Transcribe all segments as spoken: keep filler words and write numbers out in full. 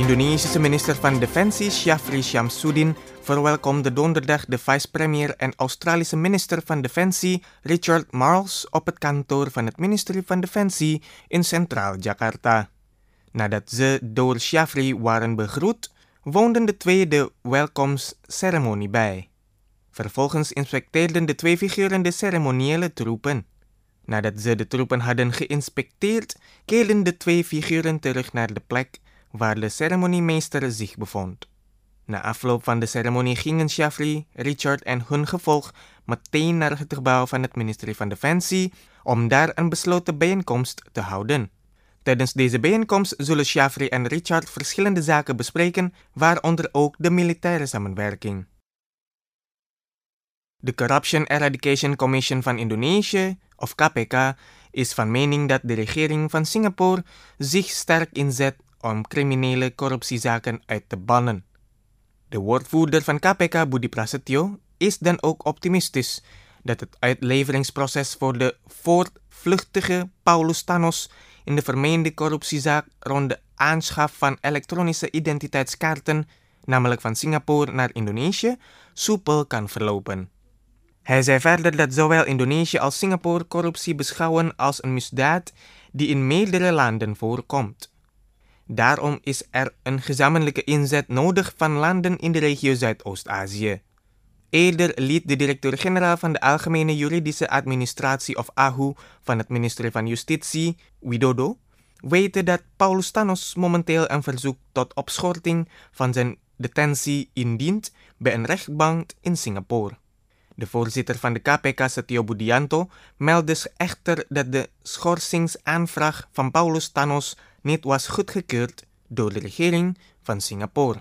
Indonesische minister van Defensie Syafri Syamsuddin verwelkomde donderdag de vice-premier en Australische minister van Defensie Richard Marles op het kantoor van het ministerie van Defensie in Centraal Jakarta. Nadat ze door Syafri waren begroet, woonden de twee de welkomstceremonie bij. Vervolgens inspecteerden de twee figuren de ceremoniële troepen. Nadat ze de troepen hadden geïnspecteerd, keerden de twee figuren terug naar de plek waar de ceremoniemeester zich bevond. Na afloop van de ceremonie gingen Syafri, Richard en hun gevolg meteen naar het gebouw van het ministerie van Defensie om daar een besloten bijeenkomst te houden. Tijdens deze bijeenkomst zullen Syafri en Richard verschillende zaken bespreken, waaronder ook de militaire samenwerking. De Corruption Eradication Commission van Indonesië, of K P K, is van mening dat de regering van Singapore zich sterk inzet om criminele corruptiezaken uit te bannen. De woordvoerder van K P K, Budi Prasetyo, is dan ook optimistisch dat het uitleveringsproces voor de voortvluchtige Paulus Thanos in de vermeende corruptiezaak rond de aanschaf van elektronische identiteitskaarten, namelijk van Singapore naar Indonesië, soepel kan verlopen. Hij zei verder dat zowel Indonesië als Singapore corruptie beschouwen als een misdaad die in meerdere landen voorkomt. Daarom is er een gezamenlijke inzet nodig van landen in de regio Zuidoost-Azië. Eerder liet de directeur-generaal van de Algemene Juridische Administratie of A H U van het ministerie van Justitie, Widodo, weten dat Paulus Thanos momenteel een verzoek tot opschorting van zijn detentie indient bij een rechtbank in Singapore. De voorzitter van de K P K, Setio Budianto, meldde echter dat de schorsingsaanvraag van Paulus Thanos niet was goedgekeurd door de regering van Singapore.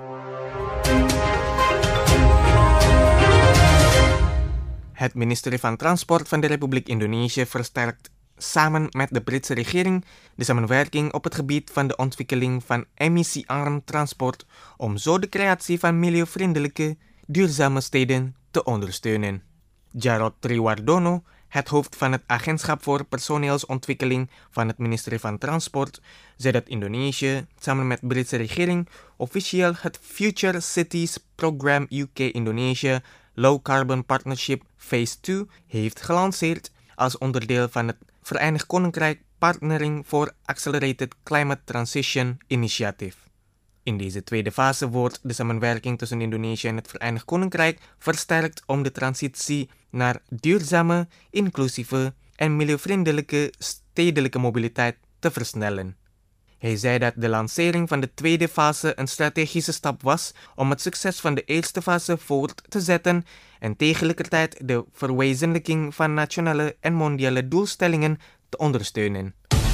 Het ministerie van Transport van de Republiek Indonesië versterkt samen met de Britse regering de samenwerking op het gebied van de ontwikkeling van emissiearm transport om zo de creatie van milieuvriendelijke, duurzame steden te ondersteunen. Jarod Triwardono, het hoofd van het Agentschap voor Personeelsontwikkeling van het ministerie van Transport, zei dat Indonesië samen met de Britse regering officieel het Future Cities Program U K Indonesia Low Carbon Partnership Phase twee heeft gelanceerd als onderdeel van het Verenigd Koninkrijk Partnering for Accelerated Climate Transition Initiative. In deze tweede fase wordt de samenwerking tussen Indonesië en het Verenigd Koninkrijk versterkt om de transitie naar duurzame, inclusieve en milieuvriendelijke stedelijke mobiliteit te versnellen. Hij zei dat de lancering van de tweede fase een strategische stap was om het succes van de eerste fase voort te zetten en tegelijkertijd de verwezenlijking van nationale en mondiale doelstellingen te ondersteunen.